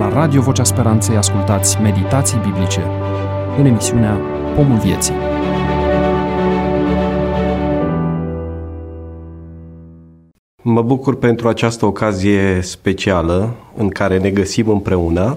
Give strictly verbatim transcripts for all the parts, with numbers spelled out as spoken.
La Radio Vocea Speranței ascultați meditații biblice în emisiunea Pomul Vieții. Mă bucur pentru această ocazie specială în care ne găsim împreună,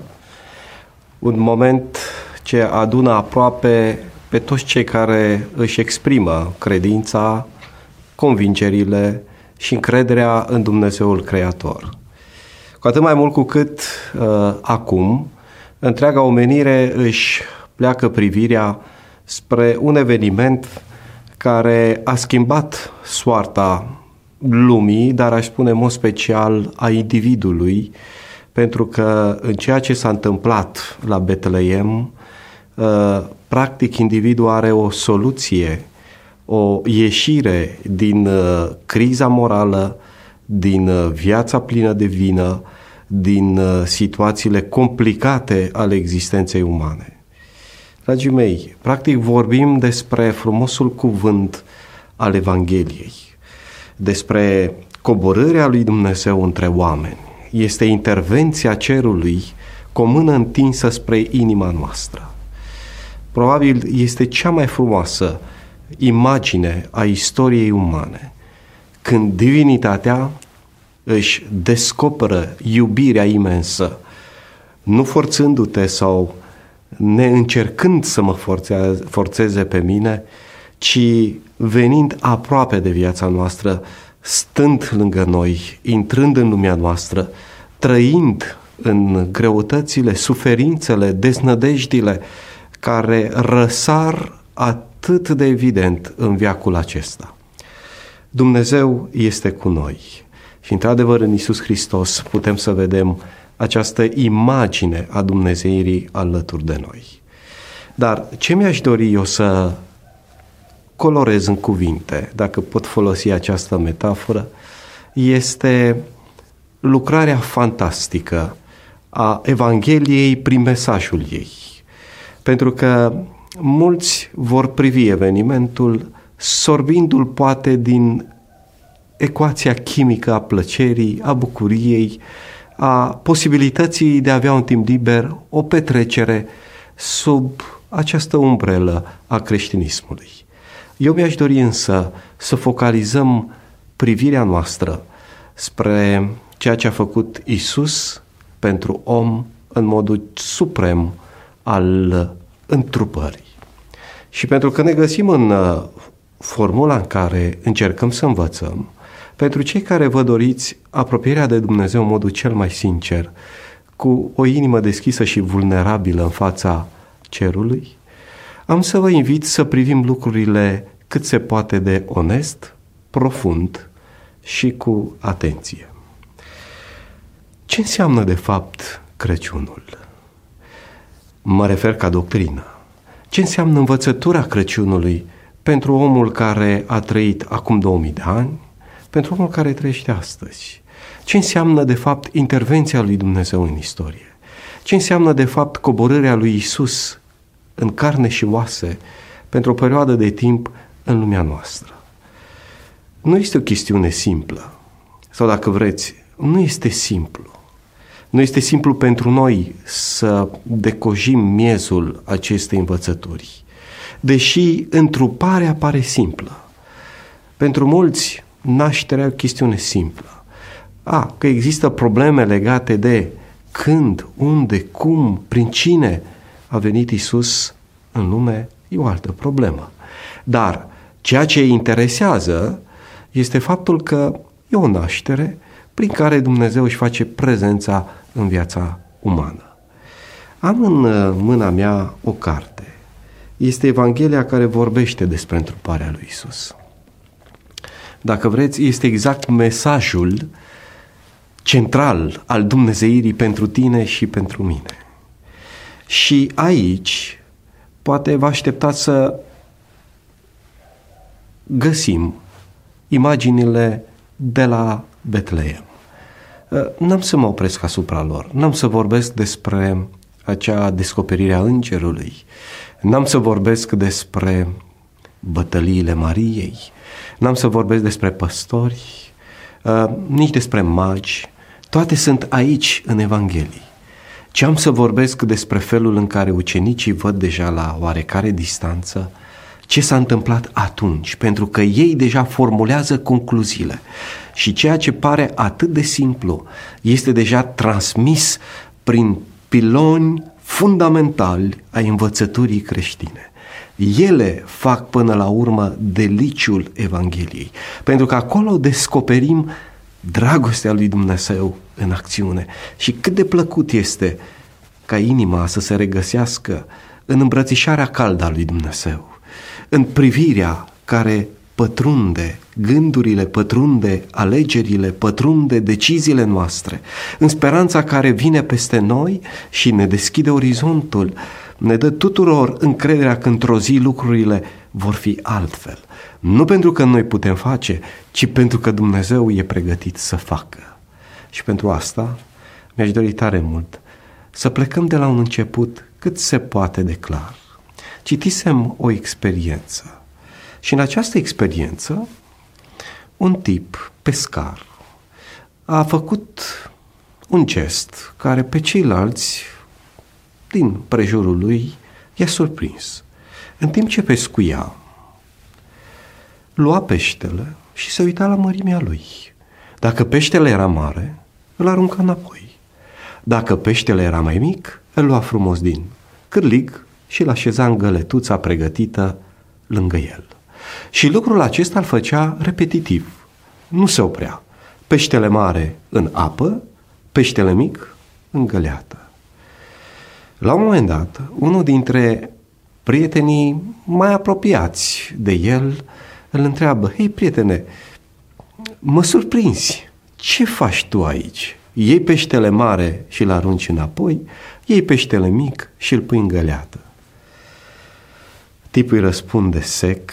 un moment ce adună aproape pe toți cei care își exprimă credința, convingerile și încrederea în Dumnezeul Creator. Cu atât mai mult cu cât uh, acum întreaga omenire își pleacă privirea spre un eveniment care a schimbat soarta lumii, dar aș spune în mod special a individului, pentru că în ceea ce s-a întâmplat la Betleem, uh, practic individul are o soluție, o ieșire din uh, criza morală, din uh, viața plină de vină, din uh, situațiile complicate ale existenței umane. Dragii mei, practic vorbim despre frumosul cuvânt al Evangheliei, despre coborârea lui Dumnezeu între oameni. Este intervenția cerului cu o mână întinsă spre inima noastră. Probabil este cea mai frumoasă imagine a istoriei umane, când divinitatea își descoperă iubirea imensă, nu forțându-te sau neîncercând să mă forțeze pe mine, ci venind aproape de viața noastră, stând lângă noi, intrând în lumea noastră, trăind în greutățile, suferințele, deznădejdile care răsar atât de evident în veacul acesta. Dumnezeu este cu noi și, într-adevăr, în Iisus Hristos putem să vedem această imagine a Dumnezeirii alături de noi. Dar ce mi-aș dori eu să colorez în cuvinte, dacă pot folosi această metaforă, este lucrarea fantastică a Evangheliei prin mesajul ei. Pentru că mulți vor privi evenimentul sorbindu-l poate din ecuația chimică a plăcerii, a bucuriei, a posibilității de a avea un timp liber, o petrecere sub această umbrelă a creștinismului. Eu mi-aș dori însă să focalizăm privirea noastră spre ceea ce a făcut Iisus pentru om în modul suprem al întrupării. Și pentru că ne găsim în formula în care încercăm să învățăm, pentru cei care vă doriți apropierea de Dumnezeu în modul cel mai sincer, cu o inimă deschisă și vulnerabilă în fața cerului, am să vă invit să privim lucrurile cât se poate de onest, profund și cu atenție. Ce înseamnă de fapt Crăciunul? Mă refer ca doctrină. Ce înseamnă învățătura Crăciunului pentru omul care a trăit acum două mii de ani, pentru omul care trăiește astăzi? Ce înseamnă de fapt intervenția lui Dumnezeu în istorie? Ce înseamnă de fapt coborârea lui Iisus în carne și oase pentru o perioadă de timp în lumea noastră? Nu este o chestiune simplă, sau dacă vreți, nu este simplu. Nu este simplu pentru noi să decojim miezul acestei învățături, deși întruparea pare simplă. Pentru mulți, nașterea e o chestiune simplă. A, că există probleme legate de când, unde, cum, prin cine a venit Iisus în lume, e o altă problemă. Dar ceea ce îi interesează este faptul că e o naștere prin care Dumnezeu își face prezența în viața umană. Am în mâna mea o carte. Este Evanghelia care vorbește despre întruparea lui Iisus. Dacă vreți, este exact mesajul central al dumnezeirii pentru tine și pentru mine. Și aici poate vă așteptați să găsim imaginile de la Betleem. N-am să mă opresc asupra lor, n-am să vorbesc despre acea descoperire a îngerului, n-am să vorbesc despre bătăliile Mariei, n-am să vorbesc despre păstori, nici despre magi. Toate sunt aici în Evanghelii. ci am să vorbesc despre felul în care ucenicii văd deja la oarecare distanță ce s-a întâmplat atunci, pentru că ei deja formulează concluziile și ceea ce pare atât de simplu este deja transmis prin piloni fundamentali ai învățăturii creștine. Ele fac până la urmă deliciul Evangheliei, pentru că acolo descoperim dragostea lui Dumnezeu în acțiune și cât de plăcut este ca inima să se regăsească în îmbrățișarea caldă a lui Dumnezeu, în privirea care pătrunde gândurile, pătrunde alegerile, pătrunde deciziile noastre, în speranța care vine peste noi și ne deschide orizontul, ne dă tuturor încrederea că într-o zi lucrurile vor fi altfel. Nu pentru că noi putem face, ci pentru că Dumnezeu e pregătit să facă. Și pentru asta mi-aș dori tare mult să plecăm de la un început cât se poate de clar. Citisem o experiență și în această experiență un tip pescar a făcut un gest care pe ceilalți din prejurul lui i-a surprins. În timp ce pescuia, lua peștele și se uita la mărimea lui. Dacă peștele era mare, îl arunca înapoi. Dacă peștele era mai mic, îl lua frumos din cârlig și îl așeza în găletuța pregătită lângă el. Și lucrul acesta îl făcea repetitiv. Nu se oprea. Peștele mare în apă, peștele mic în găleată. La un moment dat, unul dintre prietenii mai apropiați de el îl întreabă: hei, prietene, mă surprinzi, ce faci tu aici? Iei peștele mare și îl arunci înapoi, iei peștele mic și îl pui în găleată. Tipul îi răspunde sec,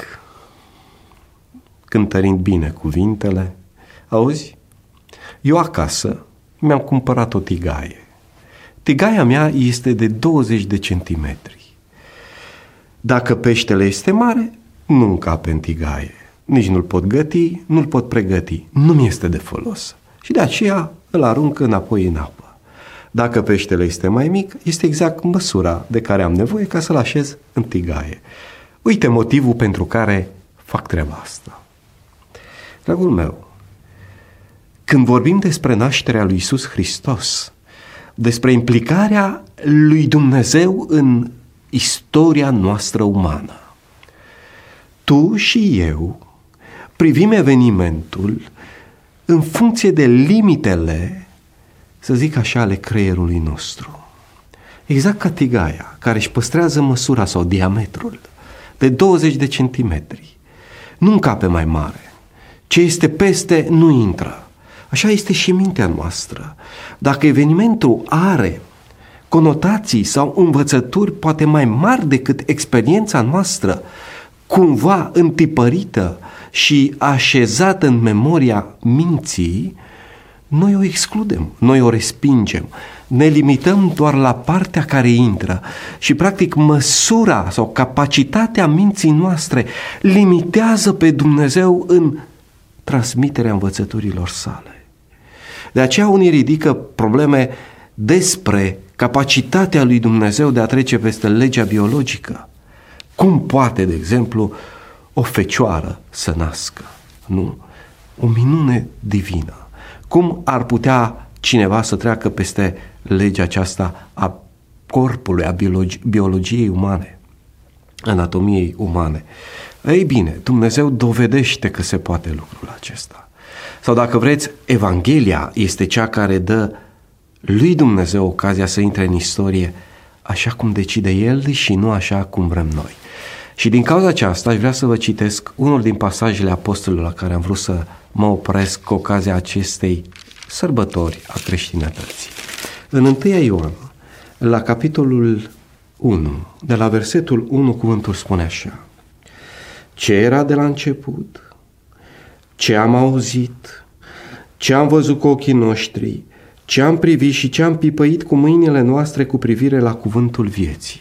cântărind bine cuvintele: auzi, eu acasă mi-am cumpărat o tigaie. Tigaia mea este de douăzeci de centimetri. Dacă peștele este mare, nu încape în tigaie. Nici nu-l pot găti, nu-l pot pregăti. Nu mi este de folos. Și de aceea îl arunc înapoi în apă. Dacă peștele este mai mic, este exact măsura de care am nevoie ca să-l așez în tigaie. Uite motivul pentru care fac treaba asta. Dragul meu, când vorbim despre nașterea lui Iisus Hristos, despre implicarea lui Dumnezeu în istoria noastră umană, tu și eu privim evenimentul în funcție de limitele, să zic așa, ale creierului nostru. Exact ca tigaia, care își păstrează măsura sau diametrul de douăzeci de centimetri. Nu încape mai mare. Ce este peste nu intră. Așa este și mintea noastră. Dacă evenimentul are conotații sau învățături poate mai mari decât experiența noastră, cumva întipărită și așezată în memoria minții, noi o excludem, noi o respingem, ne limităm doar la partea care intră și practic măsura sau capacitatea minții noastre limitează pe Dumnezeu în transmiterea învățăturilor sale. De aceea unii ridică probleme despre capacitatea lui Dumnezeu de a trece peste legea biologică. Cum poate, de exemplu, o fecioară să nască? Nu? O minune divină. Cum ar putea cineva să treacă peste legea aceasta a corpului, a biologi- biologiei umane, anatomiei umane? Ei bine, Dumnezeu dovedește că se poate lucrul acesta. Sau dacă vreți, Evanghelia este cea care dă lui Dumnezeu ocazia să intre în istorie așa cum decide El și nu așa cum vrem noi. Și din cauza aceasta aș vrea să vă citesc unul din pasajele apostolilor la care am vrut să mă opresc cu ocazia acestei sărbători a creștinătății. În întâi Ioan, la capitolul unu, de la versetul unu, cuvântul spune așa: ce era de la început, ce am auzit, ce am văzut cu ochii noștri, ce am privit și ce am pipăit cu mâinile noastre cu privire la cuvântul vieții.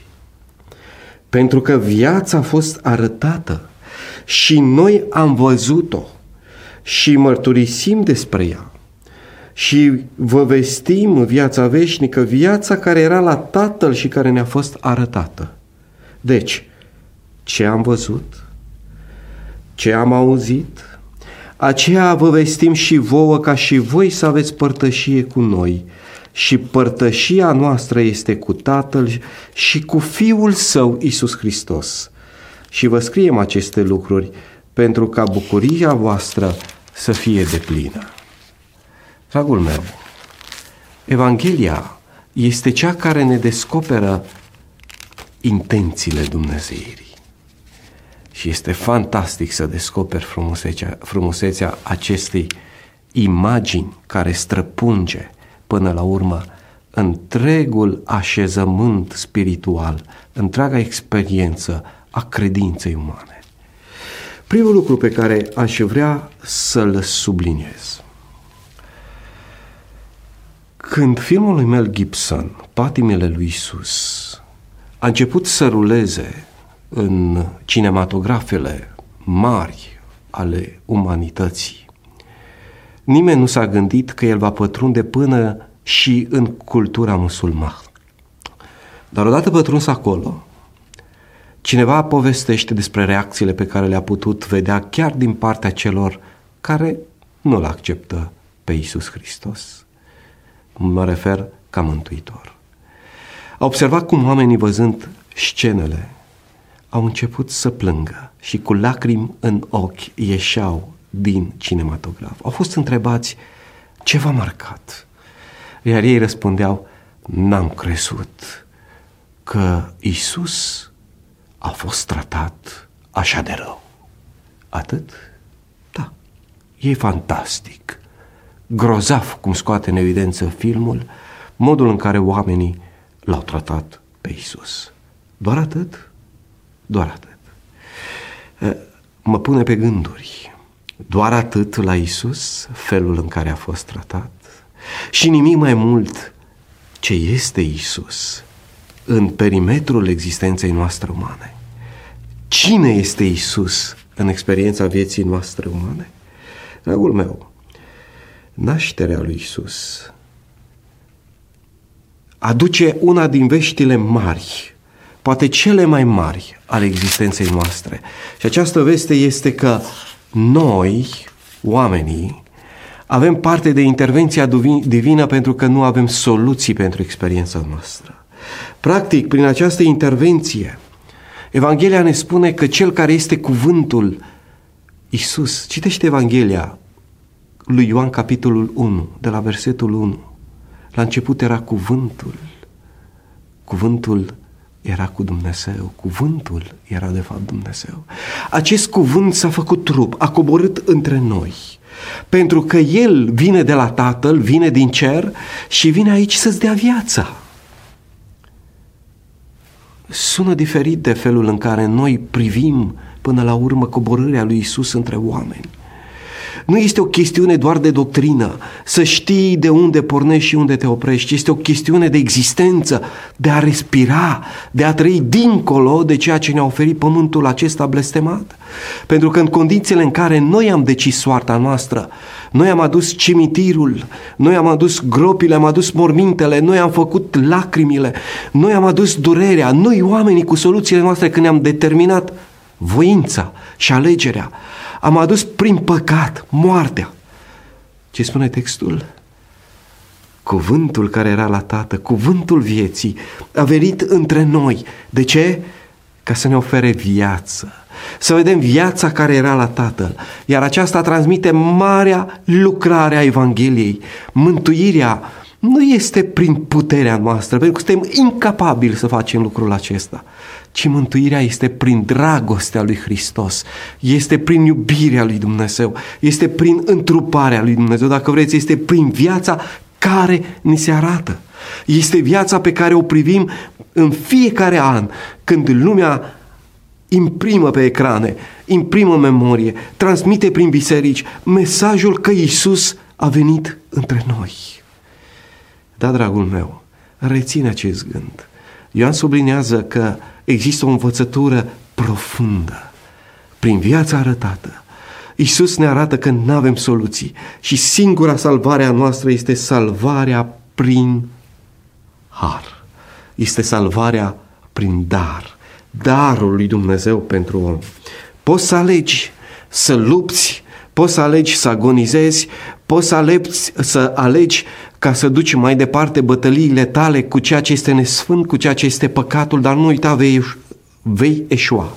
Pentru că viața a fost arătată și noi am văzut-o și mărturisim despre ea și vă vestim viața veșnică, viața care era la Tatăl și care ne-a fost arătată. Deci, ce am văzut, ce am auzit, aceea vă vestim și vouă, ca și voi să aveți părtășie cu noi. Și părtășia noastră este cu Tatăl și cu Fiul Său, Iisus Hristos. Și vă scriem aceste lucruri pentru ca bucuria voastră să fie deplină. Dragul meu, Evanghelia este cea care ne descoperă intențiile Dumnezeirii. Și este fantastic să descoperi frumusețea, frumusețea acestei imagini care străpunge până la urmă întregul așezământ spiritual, întreaga experiență a credinței umane. Primul lucru pe care aș vrea să-l subliniez. Când filmul lui Mel Gibson, Patimile lui Iisus, a început să ruleze în cinematografele mari ale umanității, nimeni nu s-a gândit că el va pătrunde până și în cultura musulmană. Dar odată pătruns acolo, cineva povestește despre reacțiile pe care le-a putut vedea chiar din partea celor care nu-L acceptă pe Iisus Hristos. Mă refer ca mântuitor. A observat cum oamenii, văzând scenele, au început să plângă și cu lacrimi în ochi ieșeau din cinematograf. Au fost întrebați ce v-a marcat, iar ei răspundeau: n-am crezut că Iisus a fost tratat așa de rău. Atât? Da, e fantastic, grozav cum scoate în evidență filmul modul în care oamenii l-au tratat pe Iisus. Doar atât? Doar atât. Mă pune pe gânduri. Doar atât la Iisus, felul în care a fost tratat? Și nimic mai mult ce este Iisus în perimetrul existenței noastre umane? Cine este Iisus în experiența vieții noastre umane? Dragul meu, nașterea lui Iisus aduce una din veștile mari, poate cele mai mari ale existenței noastre. Și această veste este că noi, oamenii, avem parte de intervenția divină pentru că nu avem soluții pentru experiența noastră. Practic, prin această intervenție, Evanghelia ne spune că Cel care este cuvântul, Iisus, citește Evanghelia lui Ioan, capitolul unu, de la versetul unu. La început era cuvântul, cuvântul era cu Dumnezeu, cuvântul era de fapt Dumnezeu. Acest cuvânt s-a făcut trup, a coborât între noi, pentru că El vine de la Tatăl, vine din cer și vine aici să-ți dea viața. Sună diferit de felul în care noi privim până la urmă coborârea lui Iisus între oameni. Nu este o chestiune doar de doctrină, să știi de unde pornești și unde te oprești. Este o chestiune de existență, de a respira, de a trăi dincolo de ceea ce ne-a oferit pământul acesta blestemat. Pentru că în condițiile în care noi am decis soarta noastră, noi am adus cimitirul, noi am adus gropile, am adus mormintele, noi am făcut lacrimile, noi am adus durerea, noi oamenii cu soluțiile noastre, când ne-am determinat voința și alegerea, am adus prin păcat moartea. Ce spune textul? Cuvântul care era la Tată, cuvântul vieții, a venit între noi. De ce? Ca să ne ofere viață. Să vedem viața care era la Tatăl. Iar aceasta transmite marea lucrare a Evangheliei. Mântuirea nu este prin puterea noastră, pentru că suntem incapabili să facem lucrul acesta, ci mântuirea este prin dragostea lui Hristos, este prin iubirea lui Dumnezeu, este prin întruparea lui Dumnezeu, dacă vreți, este prin viața care ni se arată. Este viața pe care o privim în fiecare an, când lumea imprimă pe ecrane, imprimă memorie, transmite prin biserici mesajul că Iisus a venit între noi. Da, dragul meu, reține acest gând. Ioan sublinează că există o învățătură profundă prin viața arătată, Iisus ne arată că nu avem soluții și singura salvare a noastră este salvarea prin har. Este salvarea prin dar. Darul lui Dumnezeu pentru om. Poți să alegi să lupți, poți să alegi să agonizezi, poți să alegi, să alegi ca să duci mai departe bătăliile tale cu ceea ce este nesfânt, cu ceea ce este păcatul, dar nu uita, vei, vei eșua.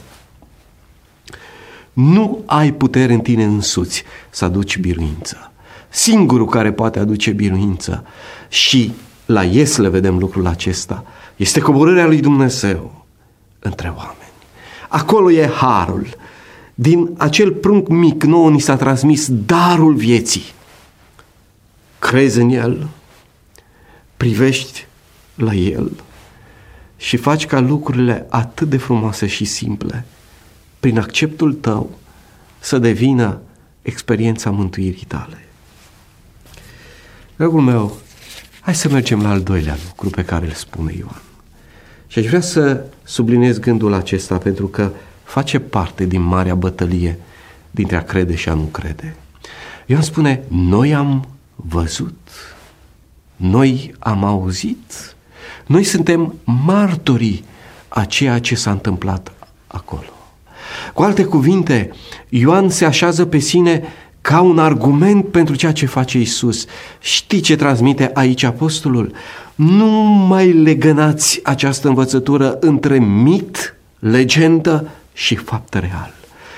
Nu ai putere în tine însuți să aduci biruință. Singurul care poate aduce biruință, și la Iesle vedem lucrul acesta, este coborârea lui Dumnezeu între oameni. Acolo e harul. Din acel prunc mic nouă ni s-a transmis darul vieții. Crezi în el, privești la el și faci ca lucrurile atât de frumoase și simple, prin acceptul tău, să devină experiența mântuirii tale. Dragul meu, hai să mergem la al doilea lucru pe care îl spune Ioan. Și aș vrea să subliniez gândul acesta pentru că face parte din marea bătălie dintre a crede și a nu crede. Ioan spune, noi am văzut, noi am auzit, noi suntem martorii a ceea ce s-a întâmplat acolo. Cu alte cuvinte, Ioan se așează pe sine ca un argument pentru ceea ce face Iisus. Știi ce transmite aici apostolul? Nu mai legănați această învățătură între mit, legendă și fapt real.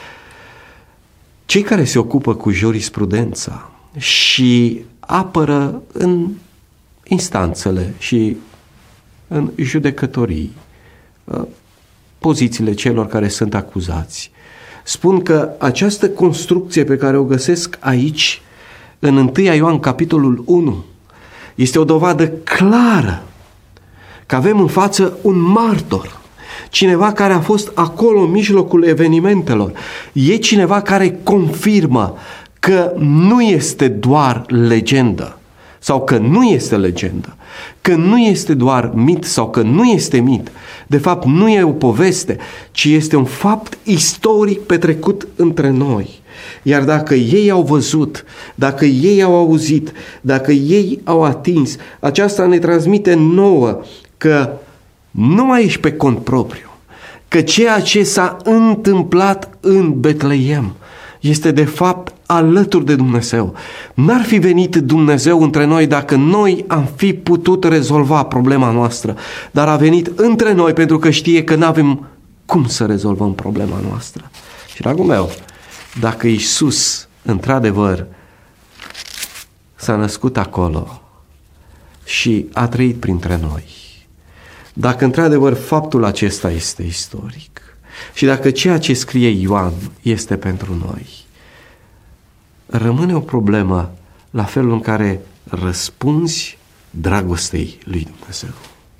Cei care se ocupă cu jurisprudența și apără în instanțele și în judecătorii pozițiile celor care sunt acuzați, spun că această construcție pe care o găsesc aici, în întâi Ioan, capitolul unu, este o dovadă clară că avem în față un martor, cineva care a fost acolo în mijlocul evenimentelor. E cineva care confirmă că nu este doar legendă sau că nu este legendă, că nu este doar mit sau că nu este mit. De fapt, nu e o poveste, ci este un fapt istoric petrecut între noi. Iar dacă ei au văzut, dacă ei au auzit, dacă ei au atins, aceasta ne transmite nouă că nu mai ești pe cont propriu, că ceea ce s-a întâmplat în Betleem este de fapt alături de Dumnezeu. N-ar fi venit Dumnezeu între noi dacă noi am fi putut rezolva problema noastră, dar a venit între noi pentru că știe că n-avem cum să rezolvăm problema noastră. Și, dragul meu, dacă Iisus într-adevăr s-a născut acolo și a trăit printre noi, dacă într-adevăr faptul acesta este istoric și dacă ceea ce scrie Ioan este pentru noi, rămâne o problemă la felul în care răspunzi dragostei lui Dumnezeu.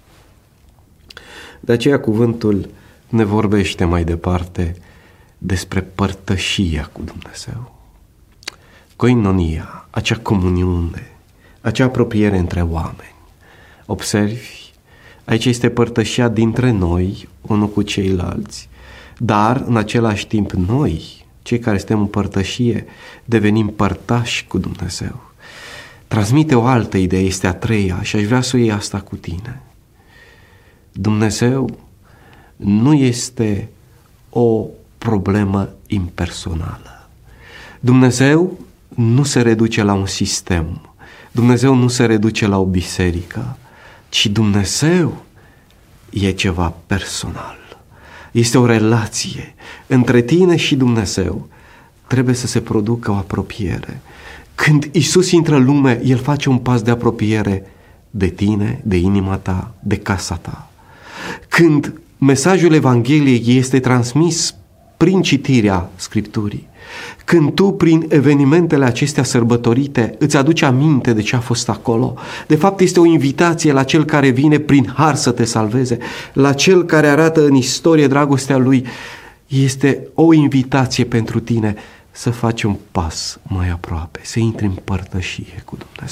De aceea cuvântul ne vorbește mai departe despre părtășia cu Dumnezeu. Koinonia, acea comuniune, acea apropiere între oameni. Observi, aici este părtășia dintre noi, unul cu ceilalți, dar în același timp noi, cei care suntem în părtășie, devenim părtași cu Dumnezeu. Transmite o altă idee, este a treia, și aș vrea să o iei asta cu tine. Dumnezeu nu este o problemă impersonală. Dumnezeu nu se reduce la un sistem. Dumnezeu nu se reduce la o biserică, ci Dumnezeu e ceva personal. Este o relație între tine și Dumnezeu. Trebuie să se producă o apropiere. Când Iisus intră în lume, El face un pas de apropiere de tine, de inima ta, de casa ta. Când mesajul Evangheliei este transmis prin citirea Scripturii, când tu, prin evenimentele acestea sărbătorite, îți aduci aminte de ce a fost acolo, de fapt este o invitație la Cel care vine prin har să te salveze, la Cel care arată în istorie dragostea Lui, este o invitație pentru tine să faci un pas mai aproape, să intri în părtășie cu Dumnezeu.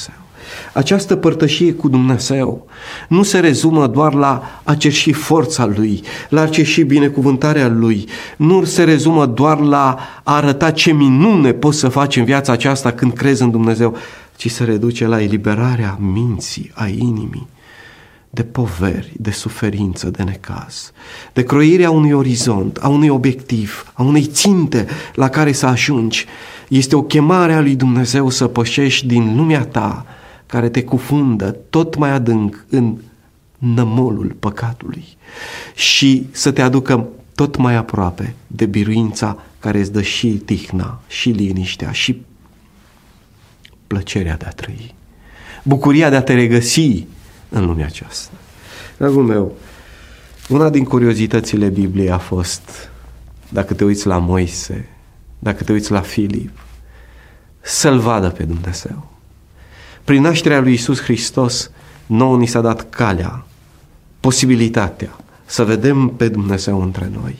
Această părtășie cu Dumnezeu nu se rezumă doar la a cerși forța Lui, la a cerși binecuvântarea Lui, nu se rezumă doar la a arăta ce minune poți să faci în viața aceasta când crezi în Dumnezeu, ci se reduce la eliberarea minții, a inimii, de poveri, de suferință, de necaz, de croirea unui orizont, a unui obiectiv, a unei ținte la care să ajungi. Este o chemare a lui Dumnezeu să pășești din lumea ta, care te cufundă tot mai adânc în nămolul păcatului și să te aducă tot mai aproape de biruința care îți dă și tihna, și liniștea, și plăcerea de a trăi, bucuria de a te regăsi în lumea aceasta. Dragul meu, una din curiozitățile Bibliei a fost, dacă te uiți la Moise, dacă te uiți la Filip, să-L vadă pe Dumnezeu. Prin nașterea lui Iisus Hristos, nouă ni s-a dat calea, posibilitatea să vedem pe Dumnezeu între noi.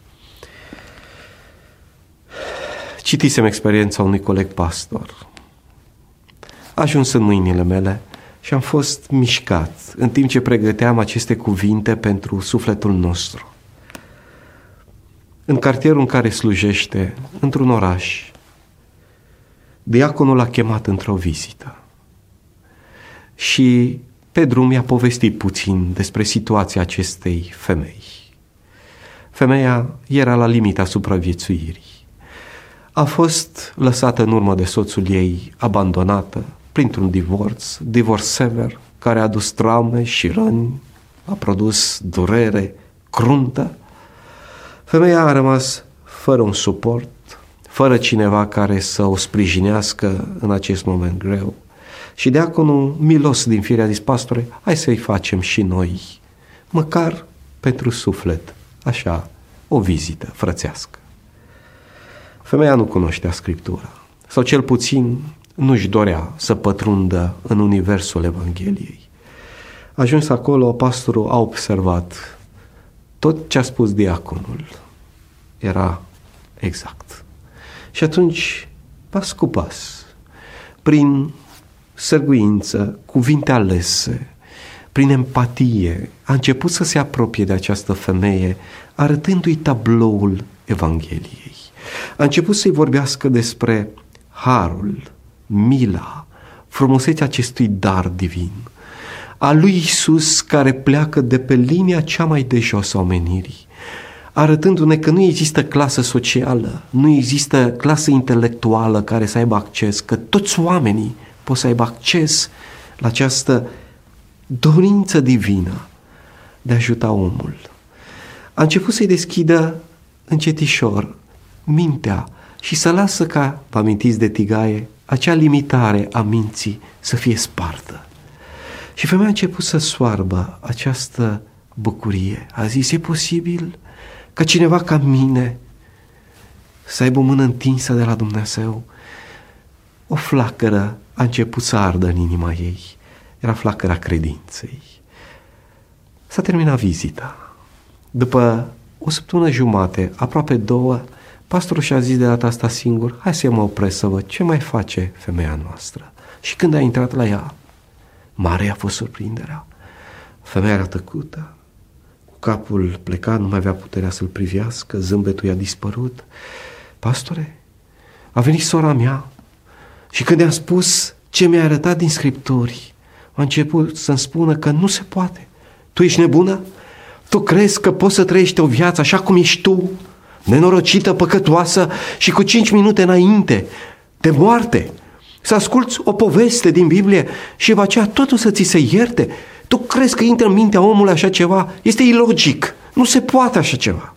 Citisem experiența unui coleg pastor. A ajuns în mâinile mele și am fost mișcat în timp ce pregăteam aceste cuvinte pentru sufletul nostru. În cartierul în care slujește, într-un oraș, diaconul l-a chemat într-o vizită și pe drum i-a povestit puțin despre situația acestei femei. Femeia era la limita supraviețuirii. A fost lăsată în urmă de soțul ei, abandonată, printr-un divorț, divorț sever, care a adus traume și răni, a produs durere cruntă. Femeia a rămas fără un suport, fără cineva care să o sprijinească în acest moment greu. Și diaconul, milos din fire, a zis: pastore, hai să-i facem și noi, măcar pentru suflet, așa, o vizită frățească. Femeia nu cunoștea Scriptura, sau cel puțin nu-și dorea să pătrundă în universul Evangheliei. Ajuns acolo, pastorul a observat tot ce a spus diaconul era exact. Și atunci, pas cu pas, prin sârguință, cuvinte alese, prin empatie, a început să se apropie de această femeie, arătându-i tabloul Evangheliei. A început să-i vorbească despre harul, mila, frumusețea acestui dar divin, a lui Iisus care pleacă de pe linia cea mai de jos a omenirii, arătându-ne că nu există clasă socială, nu există clasă intelectuală care să aibă acces, că toți oamenii pot să aibă acces la această dorință divină de a ajuta omul. A început să-i deschidă încetișor mintea și să lasă ca, vă amintiți de tigaie, acea limitare a minții să fie spartă. Și femeia a început să soarbă această bucurie. A zis: e posibil ca cineva ca mine să aibă o mână întinsă de la Dumnezeu? O flacără a început să ardă în inima ei. Era flacăra credinței. S-a terminat vizita. După o săptămână jumate, aproape două, pastorul și-a zis de data asta singur: hai să mă opresc să văd ce mai face femeia noastră. Și când a intrat la ea, mare a fost surprinderea. Femeia era tăcută, cu capul plecat, nu mai avea puterea să-l privească, zâmbetul i-a dispărut. Pastore, a venit sora mea și când i-am spus ce mi-a arătat din Scripturi, a început să-mi spună că nu se poate. Tu ești nebună? Tu crezi că poți să trăiești o viață așa cum ești tu, nenorocită, păcătoasă și cu cinci minute înainte de moarte să asculți o poveste din Biblie și va aceea totul să ți se ierte? Tu crezi că intră în mintea omului așa ceva? Este ilogic. Nu se poate așa ceva.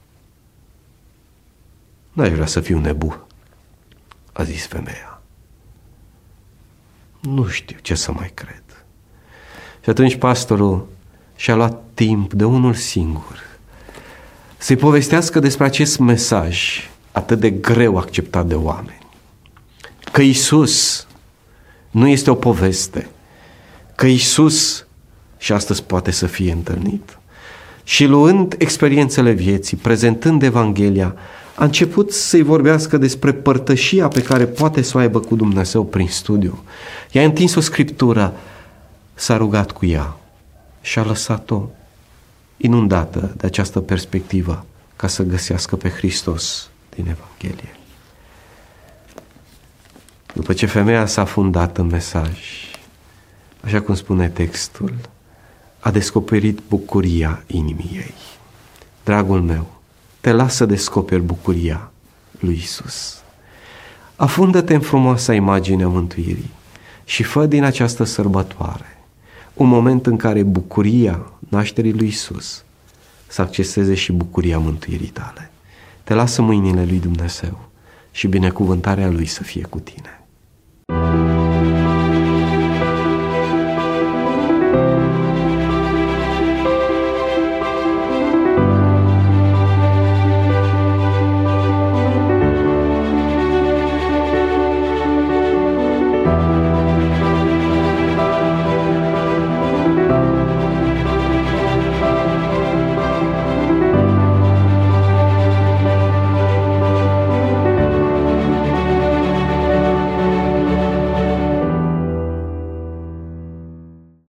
N-aș vrea să fiu nebun, a zis femeia. Nu știu ce să mai cred. Și atunci pastorul și-a luat timp de unul singur să-i povestească despre acest mesaj atât de greu acceptat de oameni. Că Iisus nu este o poveste, că Iisus și astăzi poate să fie întâlnit. Și luând experiențele vieții, prezentând Evanghelia, A început să-i vorbească despre părtășia pe care poate să o aibă cu Dumnezeu prin studiu. I-a întins o scriptură, s-a rugat cu ea și a lăsat-o inundată de această perspectivă ca să găsească pe Hristos din Evanghelie. După ce femeia s-a fundat în mesaj, așa cum spune textul, a descoperit bucuria inimii ei. Dragul meu, te las să descoperi bucuria lui Isus. Afundă-te în frumoasa imagine a mântuirii și fă din această sărbătoare un moment în care bucuria nașterii lui Isus să acceseze și bucuria mântuirii tale. Te lasă mâinile lui Dumnezeu și binecuvântarea lui să fie cu tine.